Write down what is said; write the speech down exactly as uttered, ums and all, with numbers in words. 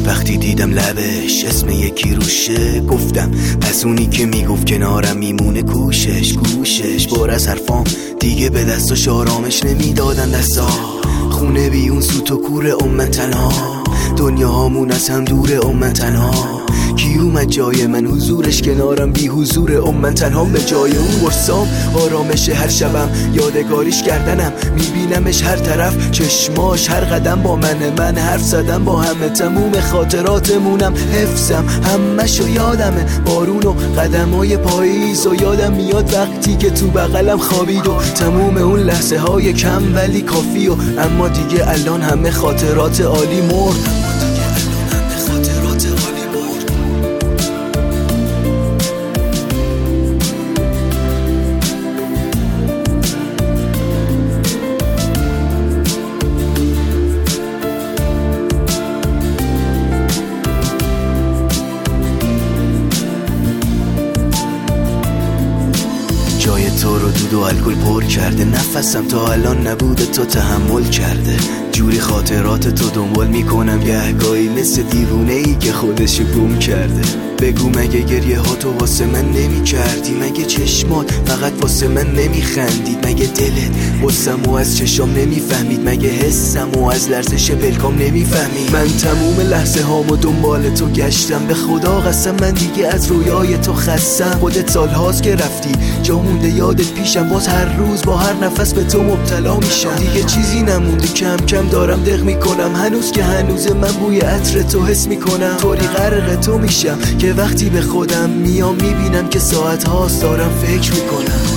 وقتی دیدم لبش اسم یکی روشه، گفتم پس اونی که میگفت کنارم میمونه کوشش کوشش. بار از حرفام دیگه به دستاش آرامش نمیدادن دستا، خونه بی اون سوت و کور امن تنها، دنیا هامون از هم دور امن تنها. کی اومد جای من حضورش کنارم بی حضور امن تنها، به جای اون ورسام آرامش هر شبم یادگاریش کردنم، میبینمش هر طرف چشماش هر قدم با منه، من حرف زدم با همه تموم خاطراتمونم حفظم همشو یادمه، بارون و قدمای پاییز و یادم میاد وقتی که تو بغلم خوابید و تموم اون لحظه های کم ولی کافی و اما دیگه الان همه خاطرات عالی مرد. جای تو رو دود و الکل پر کرده، نفسم تا الان نبوده تو تحمل کرده، جوری خاطرات تو دنبال میکنم گهگاهی مثل دیوونه ای که خودش گم کرده. بگو مگه گریه ها تو واسه من نمی کردی؟ مگه چشمات فقط واسه من نمی خندید؟ مگه دلت واسم و از چشام نمی فهمید؟ مگه حسم و از لرزش پلکام نمی فهمید؟ من تموم لحظه هامو دنبال تو گشتم، به خدا قسم من دیگه از رویای تو خستم. خودت سال هاست که رفتی جا مونده یادت پیشم، باز هر روز با هر نفس به تو مبتلا میشم. دیگه چیزی نمونده کم کم دارم دق میکنم، هنوز که هنوز من بوی عطر تو حس میکنم، طوری غرق تو میشم که وقتی به خودم میام میبینم که ساعت هاست دارم فکر میکنم.